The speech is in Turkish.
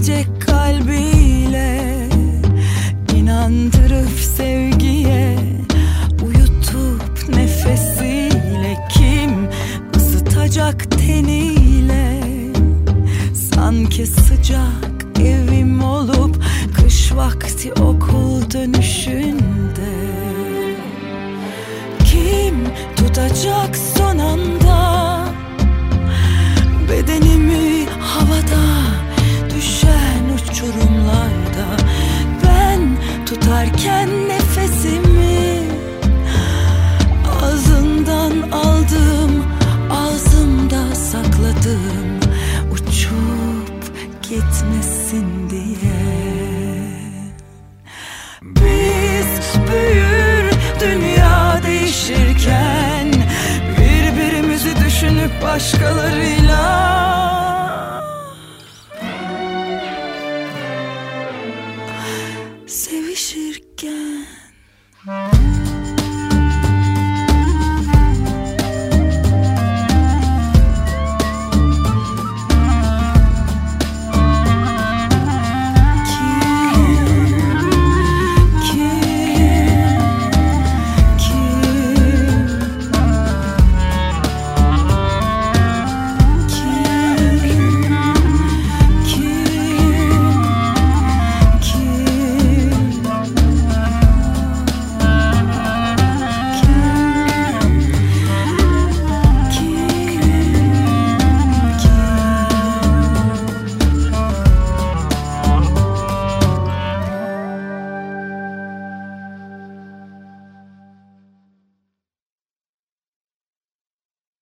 sevecek kalbiyle, inandırıp sevgiye, uyutup nefesiyle, kim ısıtacak teniyle, sanki sıcak evim olup kış vakti okul dönüşünde, kim tutacak son anda bedenimi havada, düşen uçurumlarda, ben tutarken nefesimi, ağzından aldım, ağzımda sakladım, uçup gitmesin diye. Biz büyür dünya değişirken, birbirimizi düşünüp başkalarıyla